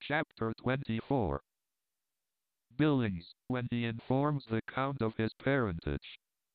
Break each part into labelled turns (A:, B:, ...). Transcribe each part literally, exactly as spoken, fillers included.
A: Chapter twenty-four. Billings, when he informs the Count of his parentage.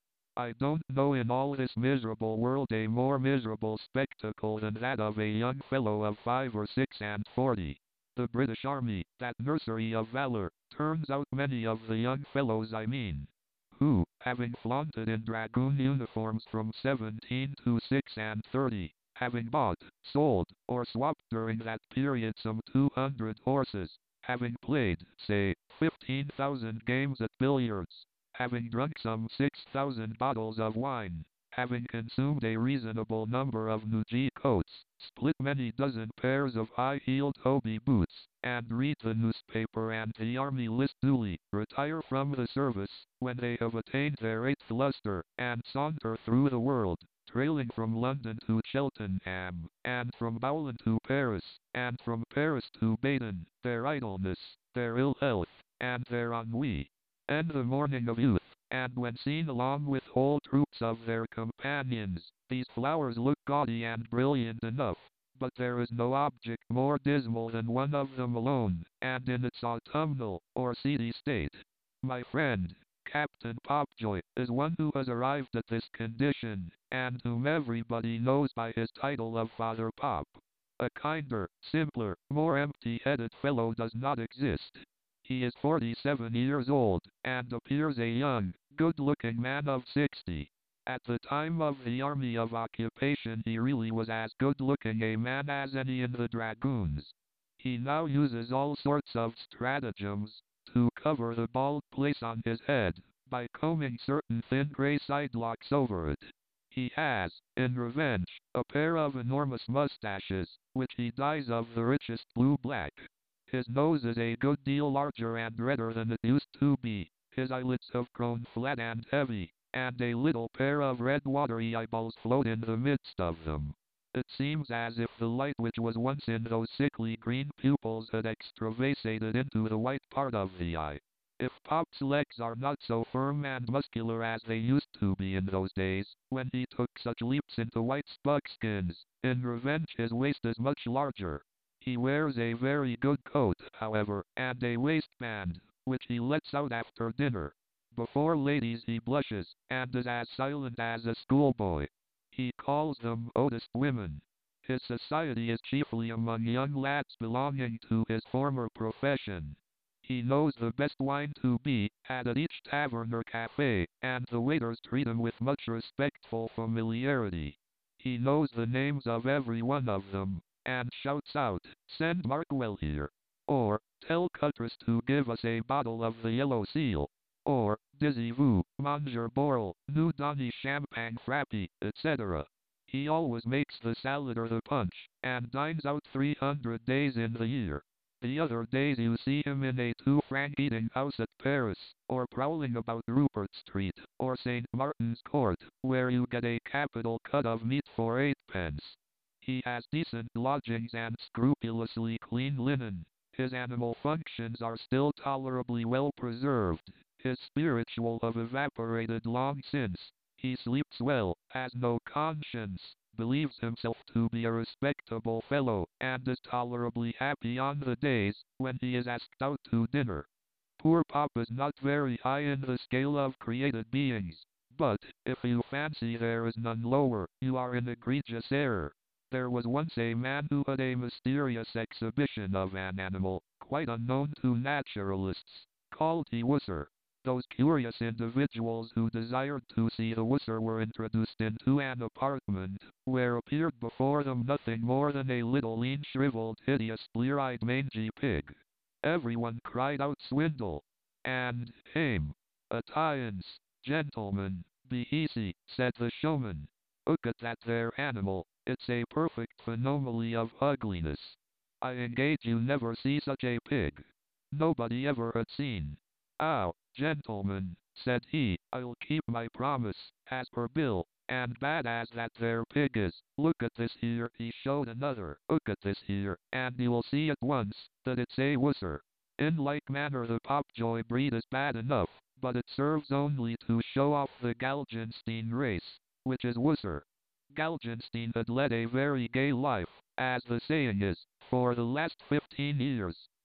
A: I don't know in all this miserable world a more miserable spectacle than that of a young fellow of five or six and forty. The British Army, that nursery of valor, turns out many of the young fellows I mean, who, having flaunted in dragoon uniforms from seventeen to six and thirty, having bought, sold, or swapped during that period some two hundred horses, having played, say, fifteen thousand games at billiards, having drunk some six thousand bottles of wine, having consumed a reasonable number of new coats, split many dozen pairs of high-heeled Hobie boots, and read the newspaper and the army list duly, retire from the service, when they have attained their eighth lustre, and saunter through the world, trailing from London to Cheltenham, and from Boulogne to Paris, and from Paris to Baden, their idleness, their ill health, and their ennui, and the morning of youth, and when seen along with whole troops of their companions, these flowers look gaudy and brilliant enough, but there is no object more dismal than one of them alone, and in its autumnal, or seedy state. My friend, Captain Popjoy, is one who has arrived at this condition, and whom everybody knows by his title of Father Pop. A kinder, simpler, more empty-headed fellow does not exist. He is forty-seven years old, and appears a young, good-looking man of sixty. At the time of the army of occupation he really was as good-looking a man as any in the dragoons. He now uses all sorts of stratagems to cover the bald place on his head, by combing certain thin grey sidelocks over it. He has, in revenge, a pair of enormous mustaches, which he dyes of the richest blue-black. His nose is a good deal larger and redder than it used to be, his eyelids have grown flat and heavy, and a little pair of red watery eyeballs float in the midst of them. It seems as if the light which was once in those sickly green pupils had extravasated into the white part of the eye. If Pop's legs are not so firm and muscular as they used to be in those days, when he took such leaps into white buckskins, in revenge his waist is much larger. He wears a very good coat, however, and a waistband, which he lets out after dinner. Before ladies he blushes, and is as silent as a schoolboy. He calls them oldest women. His society is chiefly among young lads belonging to his former profession. He knows the best wine to be had at each tavern or cafe, and the waiters treat him with much respectful familiarity. He knows the names of every one of them, and shouts out, "Send Markwell here," or "Tell Cuttress to give us a bottle of the Yellow Seal," or "Dizzy-vous, Monsieur Borel, New Donny Champagne Frappy," et cetera. He always makes the salad or the punch, and dines out three hundred days in the year. The other days you see him in a two-franc eating house at Paris, or prowling about Rupert Street, or Saint Martin's Court, where you get a capital cut of meat for eightpence. He has decent lodgings and scrupulously clean linen. His animal functions are still tolerably well preserved. His spiritual have evaporated long since. He sleeps well, has no conscience, believes himself to be a respectable fellow, and is tolerably happy on the days when he is asked out to dinner. Poor Pop is not very high in the scale of created beings, but, if you fancy there is none lower, you are in egregious error. There was once a man who had a mysterious exhibition of an animal, quite unknown to naturalists, called the Wusser. Those curious individuals who desired to see the Wusser were introduced into an apartment, where appeared before them nothing more than a little lean shriveled hideous blear-eyed mangy pig. Everyone cried out swindle, and hame. "Attiance, gentlemen, be easy," said the showman. "Look at that there animal, it's a perfect phenomenon of ugliness. I engage you never see such a pig." Nobody ever had seen. "Ow, gentlemen," said he, "I'll keep my promise, as per bill, and bad as that there pig is, look at this here." He showed another. "Look at this here, and you'll see at once that it's a Wusser." In like manner the Popjoy breed is bad enough, but it serves only to show off the Galgenstein race, which is Wusser. Galgenstein had led a very gay life, as the saying is, for the last fifteen years.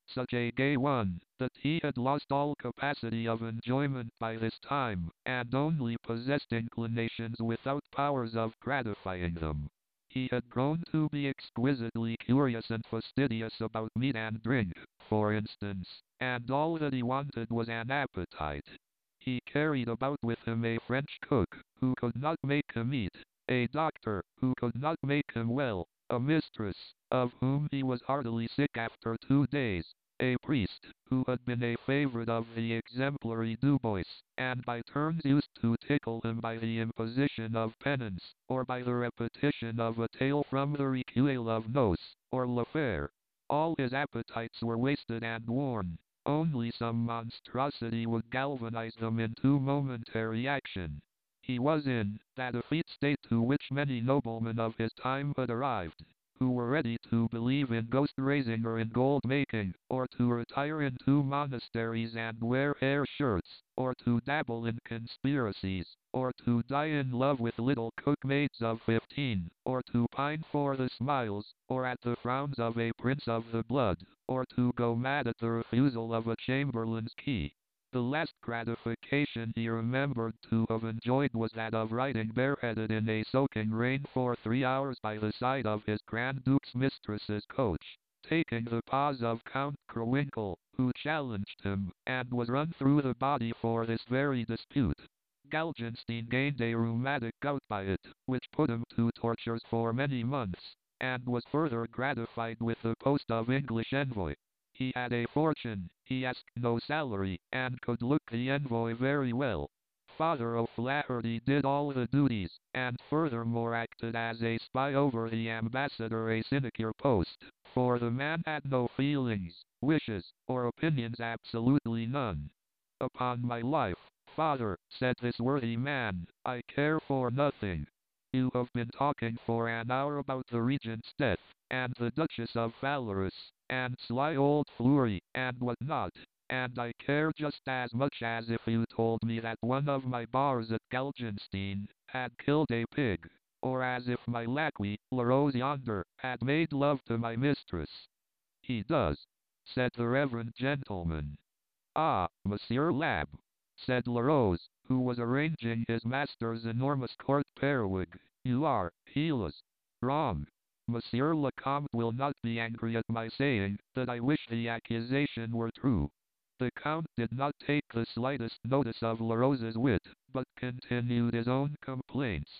A: such a gay one, that he had lost all capacity of enjoyment by this time, and only possessed inclinations without powers of gratifying them. He had grown to be exquisitely curious and fastidious about meat and drink, for instance, and all that he wanted was an appetite. He carried about with him a French cook, who could not make him eat, a doctor, who could not make him well, a mistress, of whom he was heartily sick after two days, a priest, who had been a favorite of the exemplary Dubois, and by turns used to tickle him by the imposition of penance, or by the repetition of a tale from the Recueil of Nos, or La Fere. All his appetites were wasted and worn. Only some monstrosity would galvanize them into momentary action. He was in that effete state to which many noblemen of his time had arrived, who were ready to believe in ghost raising or in gold making, or to retire into monasteries and wear hair shirts, or to dabble in conspiracies, or to die in love with little cookmaids of fifteen, or to pine for the smiles, or at the frowns of a prince of the blood, or to go mad at the refusal of a chamberlain's key. The last gratification he remembered to have enjoyed was that of riding bareheaded in a soaking rain for three hours by the side of his Grand Duke's mistress's coach, taking the paws of Count Krawinkel, who challenged him, and was run through the body for this very dispute. Galgenstein gained a rheumatic gout by it, which put him to tortures for many months, and was further gratified with the post of English envoy. He had a fortune, he asked no salary, and could look the envoy very well. Father O'Flaherty did all the duties, and furthermore acted as a spy over the ambassador, a sinecure post, for the man had no feelings, wishes, or opinions, absolutely none. Upon my life, father, said this worthy man, I care for nothing. You have been talking for an hour about the regent's death, and the Duchess of Valoris, and sly old Fleury, and what not, and I care just as much as if you told me that one of my bars at Galgenstein had killed a pig, or as if my lackey, Larose yonder, had made love to my mistress. He does, said the reverend gentleman. Ah, Monsieur Lab, said Larose, who was arranging his master's enormous court periwig, you are, Helas, wrong. Monsieur Lecomte will not be angry at my saying that I wish the accusation were true. The Count did not take the slightest notice of Larose's wit, but continued his own complaints.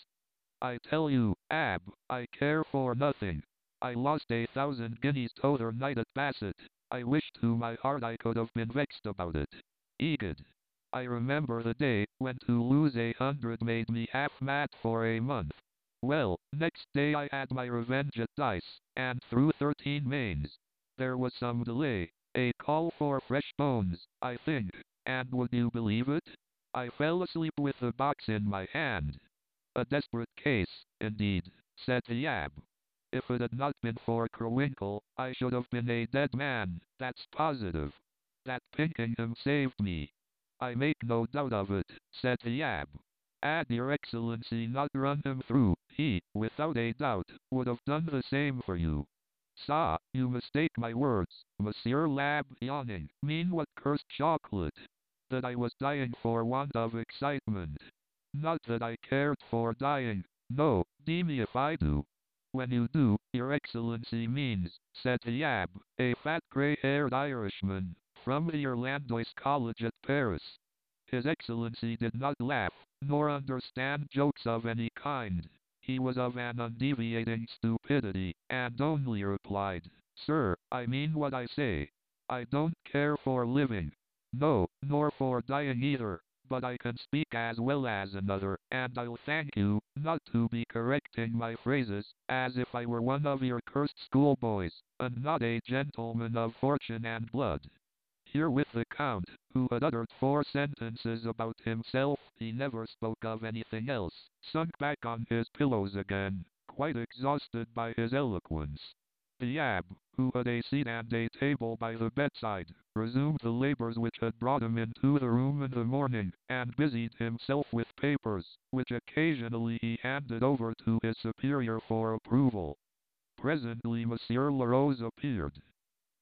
A: I tell you, Ab, I care for nothing. I lost a thousand guineas t'other night at Basset. I wish to my heart I could have been vexed about it. Egad, I remember the day when to lose a hundred made me half mad for a month. Well, next day I had my revenge at dice, and threw thirteen mains. There was some delay, a call for fresh bones, I think, and would you believe it? I fell asleep with the box in my hand. A desperate case, indeed, said the Ab. If it had not been for Krawinkel, I should have been a dead man, that's positive. That Pinkingham saved me. I make no doubt of it, said the Ab. Had your Excellency not run him through, he, without a doubt, would have done the same for you. Sa, you mistake my words, Monsieur Lab, yawning, mean what cursed chocolate? That I was dying for want of excitement. Not that I cared for dying, no, d me if I do. When you do, your Excellency means, said the Ab, a fat grey-haired Irishman, from the Irlandois College at Paris. His Excellency did not laugh, nor understand jokes of any kind. He was of an undeviating stupidity, and only replied, Sir, I mean what I say. I don't care for living. No, nor for dying either, but I can speak as well as another, and I'll thank you, not to be correcting my phrases, as if I were one of your cursed schoolboys, and not a gentleman of fortune and blood. Herewith the Count, who had uttered four sentences about himself, he never spoke of anything else, sunk back on his pillows again, quite exhausted by his eloquence. The Ab, who had a seat and a table by the bedside, resumed the labors which had brought him into the room in the morning, and busied himself with papers, which occasionally he handed over to his superior for approval. Presently Monsieur Larose appeared.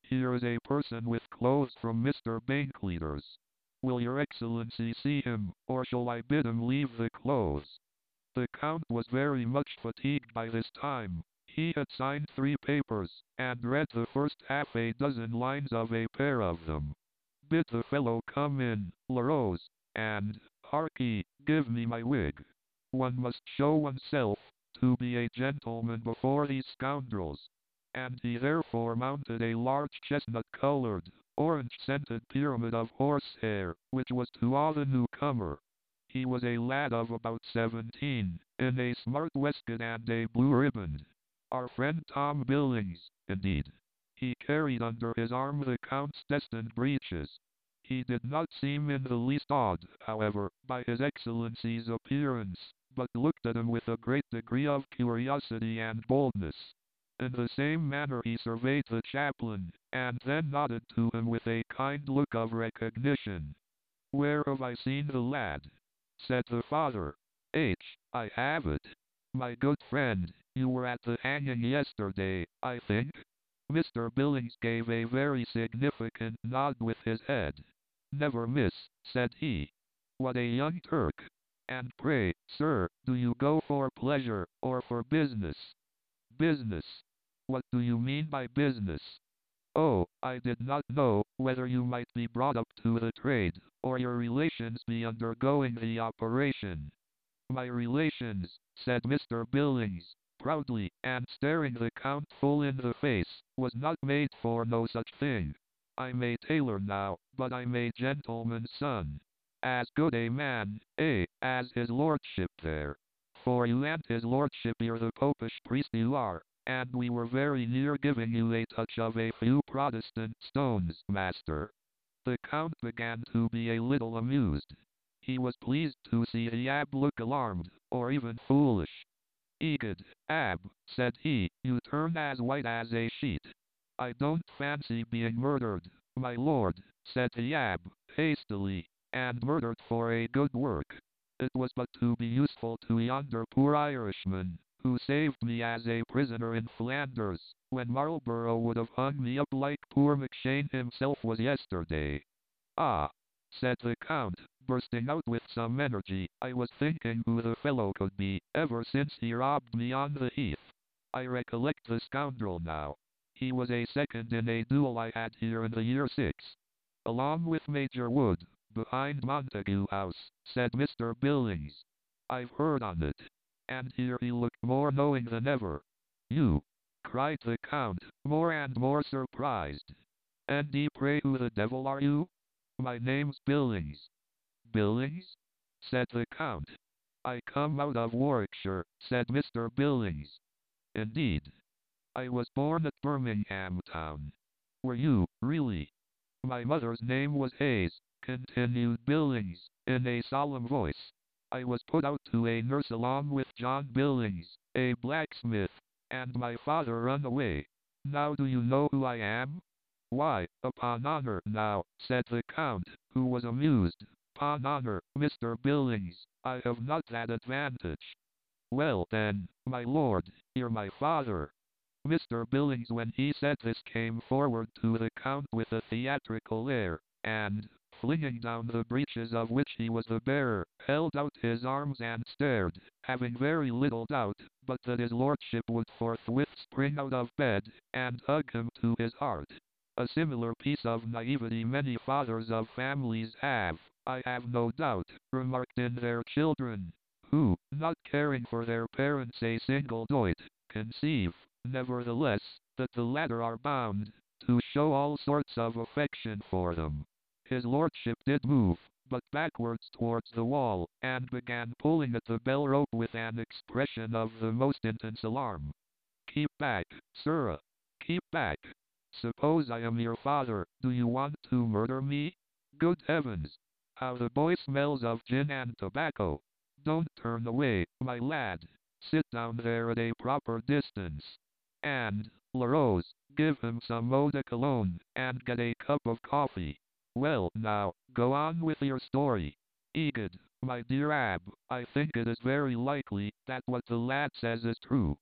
A: Here is a person with clothes from Mister Bankleader's. Will your Excellency see him, or shall I bid him leave the clothes? The Count was very much fatigued by this time. He had signed three papers, and read the first half a dozen lines of a pair of them. Bid the fellow come in, Larose, and, harkee, give me my wig. One must show oneself, to be a gentleman before these scoundrels. And he therefore mounted a large chestnut-coloured, orange-scented pyramid of horsehair, which was to awe the newcomer. He was a lad of about seventeen, in a smart waistcoat and a blue riband. Our friend Tom Billings, indeed. He carried under his arm the Count's destined breeches. He did not seem in the least awed, however, by his Excellency's appearance, but looked at him with a great degree of curiosity and boldness. In the same manner he surveyed the chaplain, and then nodded to him with a kind look of recognition. "Where have I seen the lad?" said the father. "H, I have it. My good friend, you were at the hanging yesterday, I think?" Mister Billings gave a very significant nod with his head. "Never miss," said he. "What a young Turk! And pray, sir, do you go for pleasure, or for business?" "Business? What do you mean by business?" "Oh, I did not know whether you might be brought up to the trade, or your relations be undergoing the operation." "My relations," said Mister Billings, proudly, and staring the Count full in the face, "was not made for no such thing. I'm a tailor now, but I'm a gentleman's son. As good a man, eh, as his lordship there. For you and his lordship you're the popish priest you are, and we were very near giving you a touch of a few Protestant stones, master." The Count began to be a little amused. He was pleased to see the Abb look alarmed, or even foolish. "Egad, Abb," said he, "you turn as white as a sheet." "I don't fancy being murdered, my lord," said the Abb, hastily, "and murdered for a good work. It was but to be useful to yonder poor Irishman, who saved me as a prisoner in Flanders, when Marlborough would have hung me up like poor McShane himself was yesterday." "Ah," said the Count, bursting out with some energy, "I was thinking who the fellow could be, ever since he robbed me on the heath. I recollect the scoundrel now. He was a second in a duel I had here in the year six. Along with Major Wood, behind Montague House," said Mister Billings. "I've heard on it." And here he looked more knowing than ever. "You!" cried the Count, more and more surprised. "And pray who the devil are you?" "My name's Billings." "Billings?" said the Count. "I come out of Warwickshire," said Mister Billings. "Indeed. I was born at Birmingham town." "Were you, really?" "My mother's name was Hayes," continued Billings, in a solemn voice. "I was put out to a nurse along with John Billings, a blacksmith, and my father run away. Now do you know who I am?" "Why, upon honour now," said the Count, who was amused, "'pon honour, Mister Billings, I have not that advantage." "Well then, my lord, you're my father." Mister Billings when he said this came forward to the Count with a theatrical air, and, flinging down the breeches of which he was the bearer, held out his arms and stared, having very little doubt but that his lordship would forthwith spring out of bed, and hug him to his heart. A similar piece of naivety many fathers of families have, I have no doubt, remarked in their children, who, not caring for their parents a single doit, conceive, nevertheless, that the latter are bound to show all sorts of affection for them. His lordship did move, but backwards towards the wall, and began pulling at the bell rope with an expression of the most intense alarm. "Keep back, sirrah! Keep back! Suppose I am your father, do you want to murder me? Good heavens! How the boy smells of gin and tobacco! Don't turn away, my lad. Sit down there at a proper distance. And, Larose, give him some eau de cologne, and get a cup of coffee. Well now, go on with your story." "Egad, my dear Abb, I think it is very likely that what the lad says is true."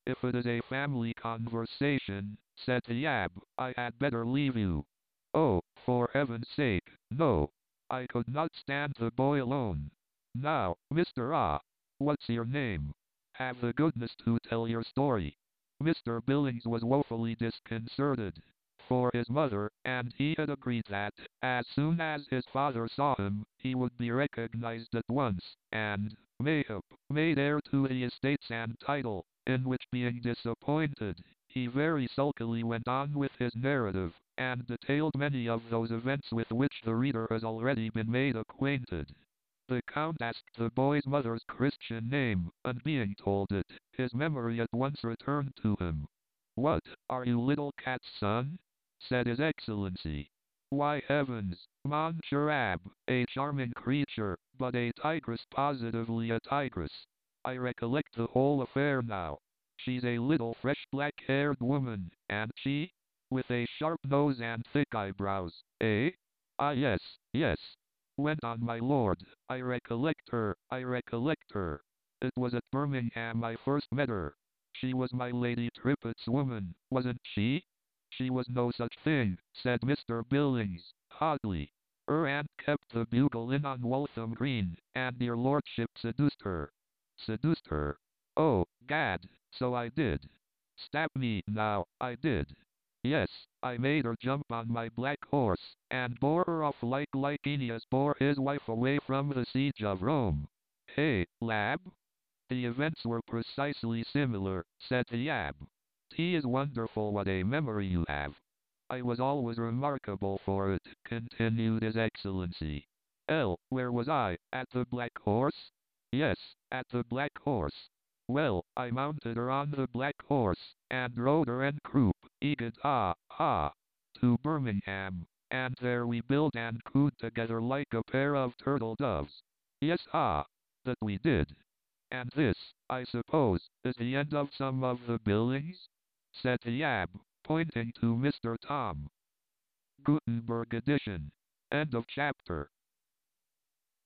A: If it is a family conversation, said the Yab, I had better leave you. Oh, for heaven's sake, no. I could not stand the boy alone. Now, Mister Ah, what's your name? Have the goodness to tell your story. Mister Billings was woefully disconcerted, for his mother and he had agreed that, as soon as his father saw him, he would be recognized at once, and, mayhap, made heir to the estates and title, in which being disappointed, he very sulkily went on with his narrative, and detailed many of those events with which the reader has already been made acquainted. The Count asked the boy's mother's Christian name, and being told it, his memory at once returned to him. What, are you little Cat's son? Said his Excellency. Why heavens, Monsieur Ab, a charming creature, but a tigress, positively a tigress. I recollect the whole affair now. She's a little fresh black-haired woman, and she? With a sharp nose and thick eyebrows, eh? Ah yes, yes. Went on my lord, I recollect her, I recollect her. It was at Birmingham I first met her. She was my Lady Trippett's woman, wasn't she? She was no such thing, said Mister Billings, hotly. Her aunt kept the Bugle Inn on Waltham Green, and your lordship seduced her. Seduced her? Oh, gad, so I did. Stab me, now, I did. Yes, I made her jump on my black horse, and bore her off like Licinius bore his wife away from the siege of Rome. Hey, lab? The events were precisely similar, said the Yab. T is wonderful what a memory you have. I was always remarkable for it, continued his Excellency. L, where was I, at the Black Horse? Yes, at the Black Horse. Well, I mounted her on the Black Horse, and rode her en croupe, egad ha, ha, to Birmingham, and there we built and cooed together like a pair of turtle doves. Yes ha, that we did. And this, I suppose, is the end of some of the Billings? Said the Yab, pointing to Mister Tom. Gutenberg edition. End of chapter.